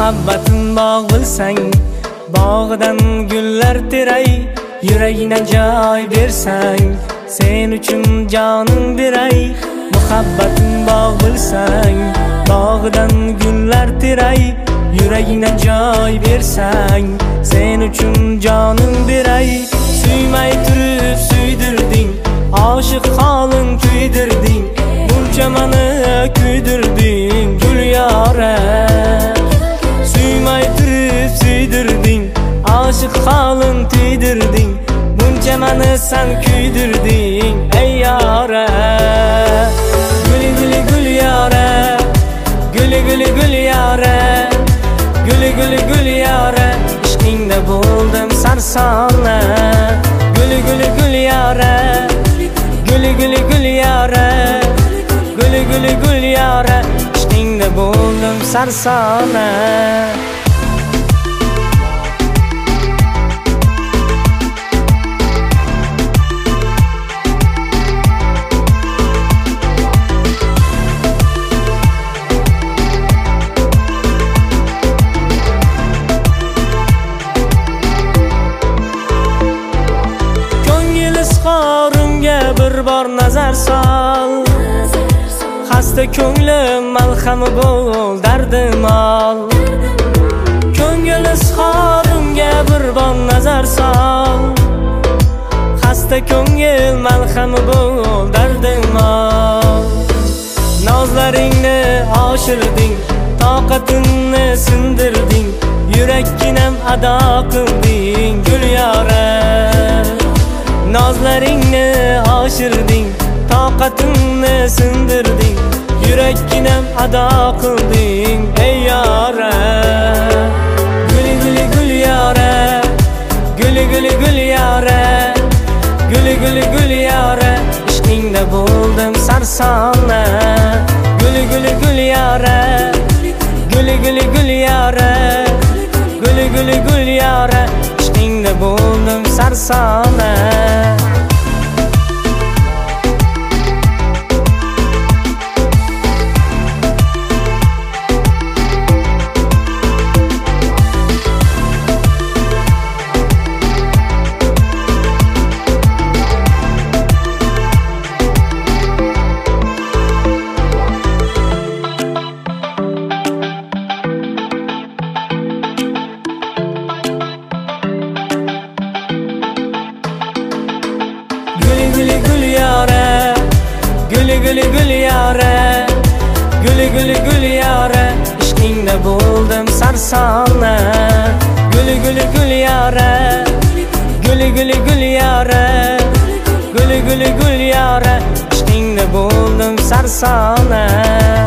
muhabbatim bog' bilsang, bog'idan gullar teray, yuragingdan joy bersang, sen uchun jonim beray. Muhabbatim bog' bilsang, bog'idan gullar teray, yuragingdan joy bersang, sen uchun jonim beray. Suymay turib suydirding, oshiq holim kuydirding, buncha meni kuydirding gul yora. Suymay turib suydirding, oshiq holim kuydirding, buncha meni sen kuydirding ey yora. Guli guli gul yora, guli guli gul yora, guli guli gul yora, ishqingda bo'ldim sarsona. Guli guli gul yora, guli guli gul yora, guli guli gul yora, ishqingda bo'ldim sarsona. Bir bor nazar sol, xasta ko'nglim malhami bo'l, dardim ol. Ko'ngil izhorimga bir bor nazar sol, xasta ko'ngil malhami bo'l, dardim ol. Nozlaringni oshirding, toqatimni sindirding, yurakkinam ado qilding gul yora. Nozlaringni oshirding, toqatimni sindirding, yurakkinam ado qilding ey yora. Guli guli gul yora, guli guli gul yora, guli guli gul yora, ishqingda bo'ldim sarsona. Guli guli gul yora, guli guli gul yora, guli guli gul yora, ishqingda bo'ldim sarsona. Guli guli gul yora, guli guli gul yora, guli guli gul yora, ishqingda bo'ldim sarsona. Guli guli gul yora, guli guli gul yora, guli guli gul yora, ishqingda bo'ldim sarsona.